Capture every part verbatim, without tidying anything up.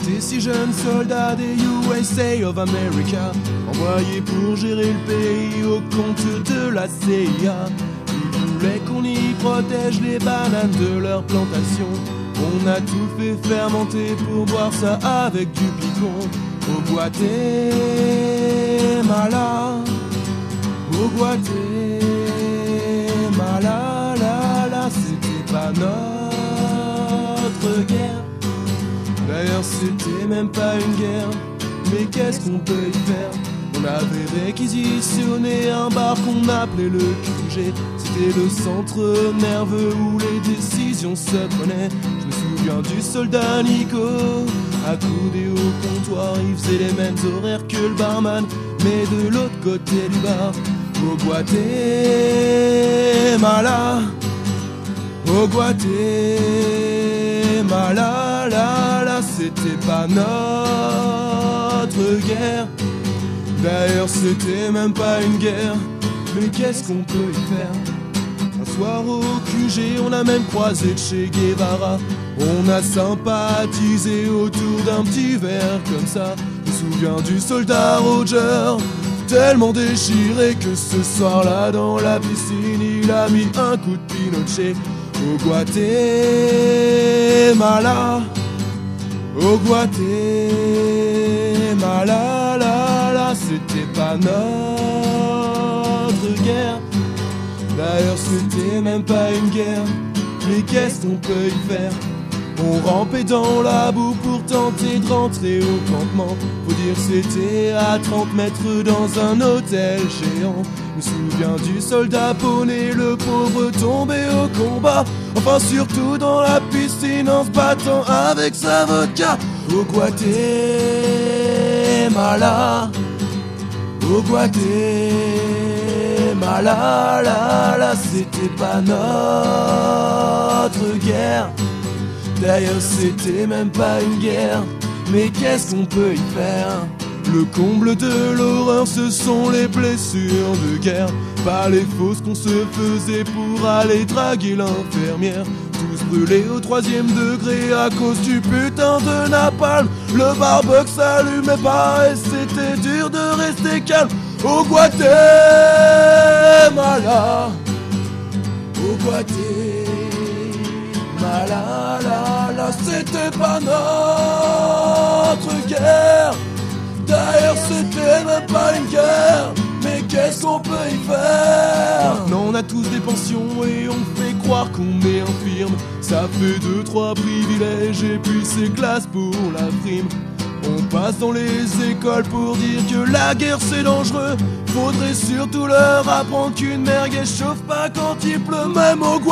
étaient six jeunes soldats des U S A of America, envoyés pour gérer le pays au compte de la C I A. Ils voulaient qu'on y protège les bananes de leur plantation. On a tout fait fermenter pour boire ça avec du picon. Au Guatemala, au Guatemala, la la, c'était pas notre guerre. D'ailleurs c'était même pas une guerre, mais qu'est-ce qu'on peut y faire? On avait réquisitionné un bar qu'on appelait le Q G. C'était le centre nerveux où les décisions se prenaient. Je me souviens du soldat Nico, accoudé au comptoir. Il faisait les mêmes horaires que le barman, mais de l'autre côté du bar. Au Guatemala, au Guatemala, là, là, c'était pas notre guerre. D'ailleurs c'était même pas une guerre, mais qu'est-ce qu'on peut y faire? Un soir au Q G on a même croisé Che Guevara. On a sympathisé autour d'un petit verre comme ça. Je me souviens du soldat Roger, tellement déchiré que ce soir-là dans la piscine il a mis un coup de Pinochet. Au Guatemala, au Guatemala, là, là, c'était pas notre guerre. D'ailleurs c'était même pas une guerre, mais qu'est-ce qu'on peut y faire? On rampait dans la boue pour tenter de rentrer au campement. Faut dire c'était à trente mètres dans un hôtel géant. Je me souviens du soldat poney, le pauvre tombé au combat. Enfin surtout dans la piscine en se battant avec sa vodka. Au Guatemala, au Guatemala, là, là, c'était pas notre guerre. D'ailleurs c'était même pas une guerre, mais qu'est-ce qu'on peut y faire? Le comble de l'horreur ce sont les blessures de guerre, pas les fausses qu'on se faisait pour aller draguer l'infirmière. Tous brûlés au troisième degré à cause du putain de napalm. Le barbecue s'allumait pas et c'était dur de rester calme. Au Guatemala, au Guatemala, là, là, c'était pas notre guerre. D'ailleurs c'était même pas une guerre, mais qu'est-ce qu'on peut y faire? Maintenant on a tous des pensions et on fait croire qu'on est infirme. Ça fait deux, trois privilèges et puis c'est classe pour la prime. On passe dans les écoles pour dire que la guerre c'est dangereux. Faudrait surtout leur apprendre qu'une merguez chauffe pas quand il pleut. Même au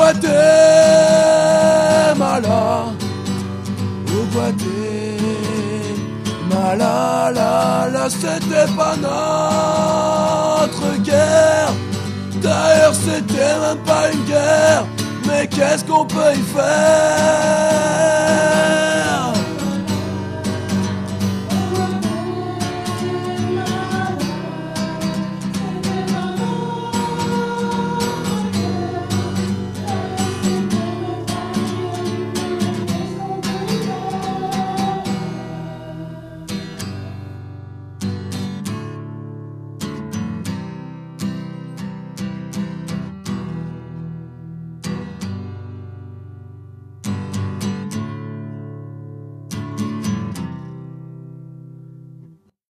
Guatemala, au Guatemala, là, là, c'était pas notre guerre. D'ailleurs c'était même pas une guerre, mais qu'est-ce qu'on peut y faire?